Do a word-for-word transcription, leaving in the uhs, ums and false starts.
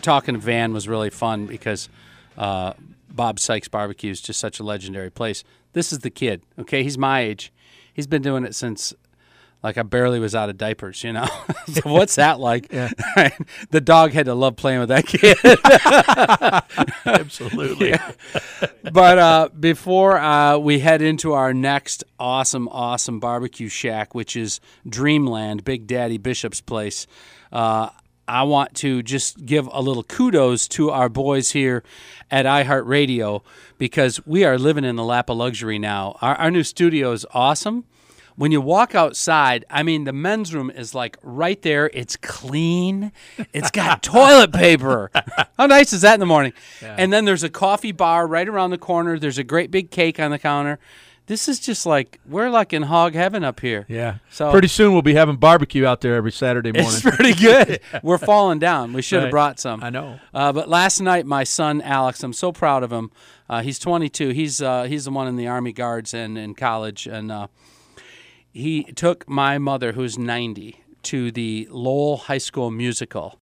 talking to Van was really fun because uh, Bob Sykes Barbecue is just such a legendary place. This is the kid, okay? He's my age. He's been doing it since, like, I barely was out of diapers, you know? So what's that like? Yeah. The dog had to love playing with that kid. Absolutely. Yeah. But uh, before uh, we head into our next awesome, awesome barbecue shack, which is Dreamland, Big Daddy Bishop's place, uh, I want to just give a little kudos to our boys here at iHeartRadio because we are living in the lap of luxury now. Our, our new studio is awesome. When you walk outside, I mean, the men's room is like right there. It's clean. It's got toilet paper. How nice is that in the morning? Yeah. And then there's a coffee bar right around the corner. There's a great big cake on the counter. This is just like, we're like in hog heaven up here. Yeah. So pretty soon we'll be having barbecue out there every Saturday morning. It's pretty good. Yeah. We're falling down. We should have right. brought some. I know. Uh, but last night, my son, Alex, I'm so proud of him. Uh, he's twenty-two. He's uh, he's the one in the Army Guards and in college. And uh, he took my mother, who's ninety, to the Lowell High School musical.